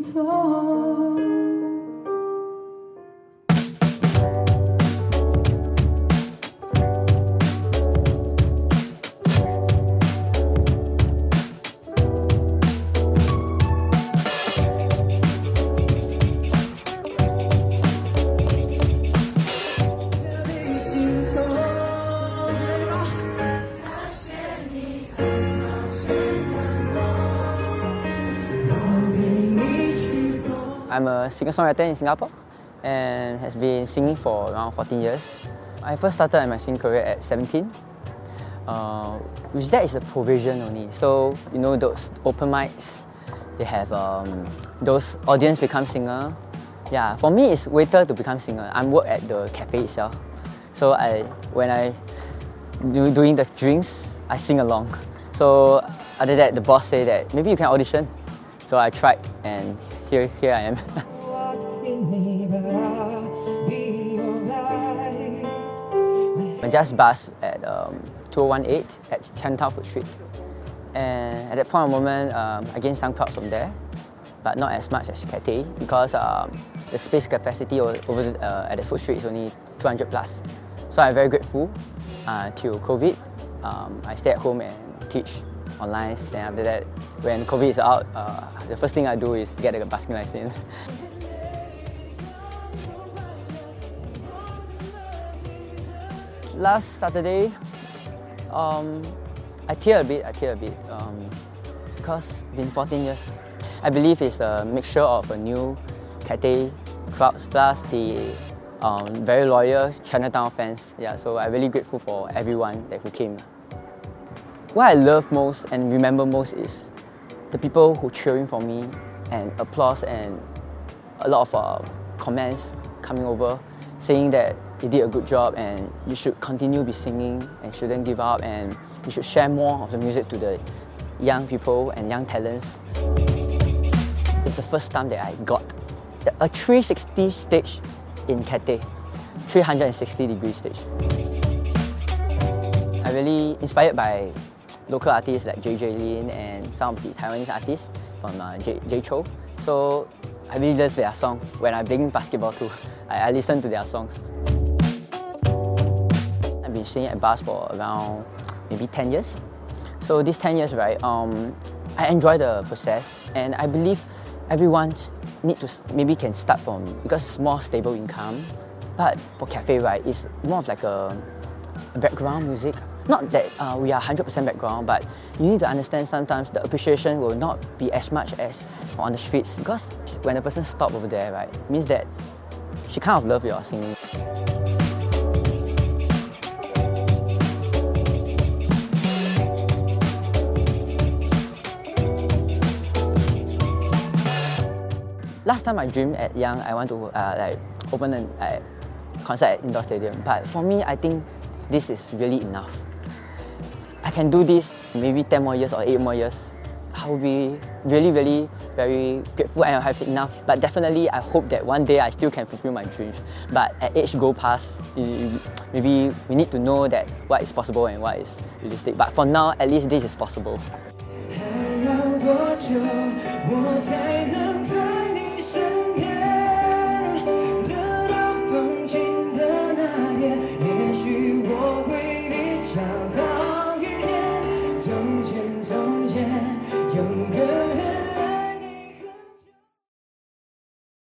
痛。 I'm a singer-songwriter in Singapore and has been singing for around 14 years. I first started my singing career at 17, which that is a provision only. So, you know, those open mics, they have those audience become singer. Yeah, for me it's waiter to become singer. I'm work at the cafe itself. So when I doing the drinks, I sing along. So after that, the boss say that maybe you can audition. So I tried and here I am. I just bussed at 2018 at Chinatown Food Street. And at that point of moment, I gained some crowds from there, but not as much as Cathay because the space capacity over at the Food Street is only 200 plus. So I'm very grateful till COVID. I stay at home and teach online. Then after that, when COVID is out, the first thing I do is get a busking license. Last Saturday, I tear a bit because it's been 14 years. I believe it's a mixture of a new Cathay crowds plus the very loyal Chinatown fans. Yeah, so I'm really grateful for everyone who came. What I love most and remember most is the people who cheering for me and applause and a lot of comments coming over saying that you did a good job and you should continue be singing and shouldn't give up and you should share more of the music to the young people and young talents. It's the first time that I got a 360 stage in Cathay, 360-degree stage. I'm really inspired by local artists like JJ Lin and some of the Taiwanese artists from Jay Chou. So I really love their song. When I play basketball too, I listen to their songs. I've been singing at bars for around maybe 10 years. So these 10 years, right, I enjoy the process and I believe everyone need to maybe can start from, because it's more stable income. But for cafe, right, it's more of like a background music. Not that we are 100% background, but you need to understand sometimes the appreciation will not be as much as on the streets, because when a person stops over there, right, it means that she kind of loves your singing. Last time I dreamed at young, I want to like open a concert at Indoor Stadium. But for me, I think this is really enough. I can do this maybe 10 more years or 8 more years. I will be really, really very grateful and I'll have enough. But definitely, I hope that one day I still can fulfill my dreams. But as age go past, maybe we need to know that what is possible and what is realistic. But for now, at least this is possible. Younger